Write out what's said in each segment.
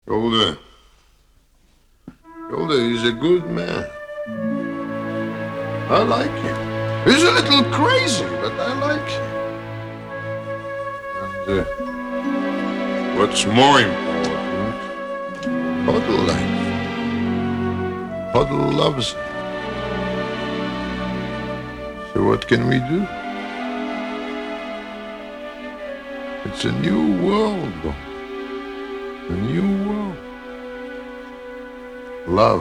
Golda. Golda, he's a good man. I like him. He's a little crazy, but I like him. And what's more important, Huddle likes him. Huddle loves him. So what can we do? It's a new world, Golda. A new world. Love.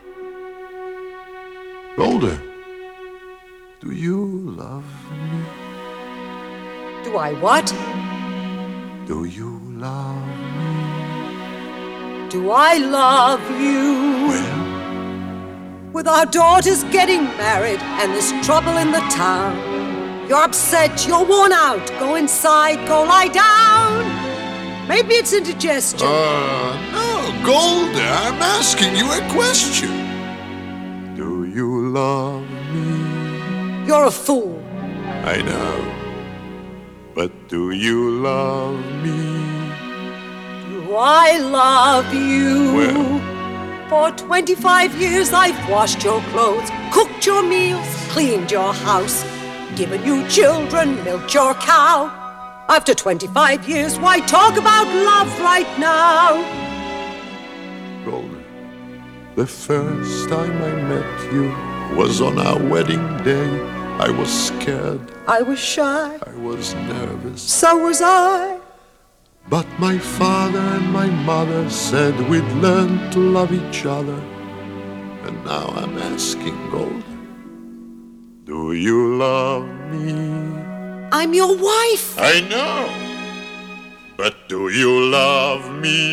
Golda, do you love me? Do I what? Do you love me? Do I love you? Well, With our daughters getting married and there's trouble in the town, you're upset, you're worn out. Go inside, go lie down. Maybe it's indigestion. no, Golda, I'm asking you a question. Do you love me? You're a fool. I know. But do you love me? Do I love you? Well. For 25 years I've washed your clothes, cooked your meals, cleaned your house, given you children, milked your cow. After 25 years, why talk about love right now? Golda, the first time I met you was on our wedding day. I was scared. I was shy. I was nervous. So was I. But my father and my mother said we'd learn to love each other. And now I'm asking, Golda, do you love me? I'm your wife. I know. But do you love me?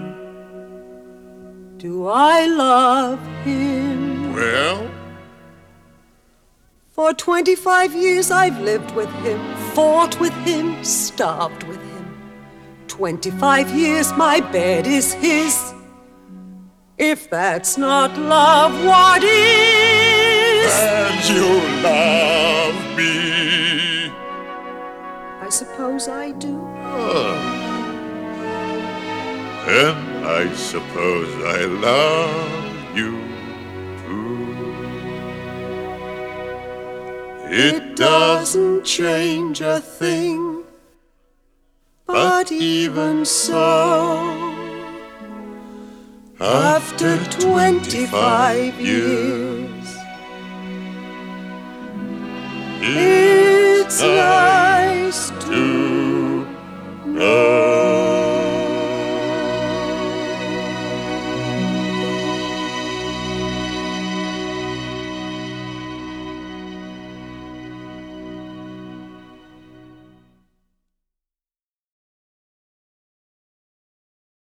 Do I love him? Well, For 25 years I've lived with him, fought with him, starved with him. 25 years my bed is his. If that's not love, what is? and you love me. I suppose I do. And I suppose I love you too. It doesn't change a thing, but even so, after 25 years, it's nice to know.